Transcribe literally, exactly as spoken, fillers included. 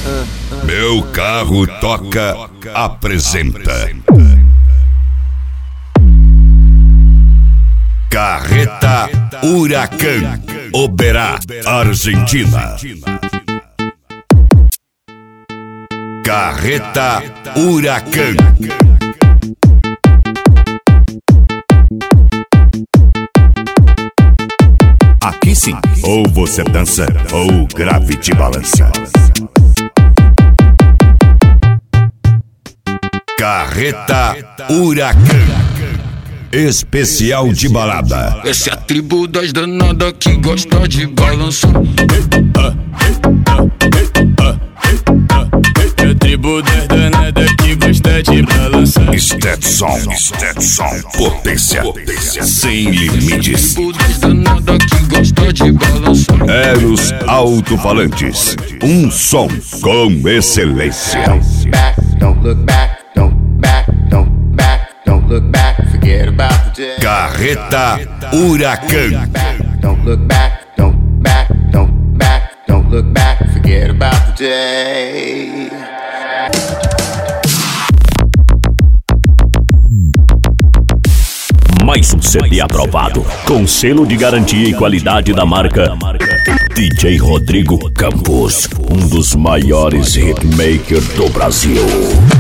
Meu Carro Toca apresenta Carreta Huracán, Oberá, Argentina. Carreta Huracán. Aqui sim, ou você dança ou o grave te balança. Carreta Huracán, especial de balada. Essa é a tribo das danadas que gosta de balançar. É a tribo das danadas que gosta de balançar. Stetson, Stetson, potência, potência sem limites. Tribo das danadas que gosta de balançar. Eros Alto-Falantes, um som com excelência. Don't look back, don't back, don't back, don't look back, forget about the day. Carreta Huracán. Don't look back, don't back, don't back, don't look back, forget about the day. Mais um C D aprovado, com selo de garantia e qualidade da marca D J Rodrigo Campos, um dos maiores hitmakers do Brasil.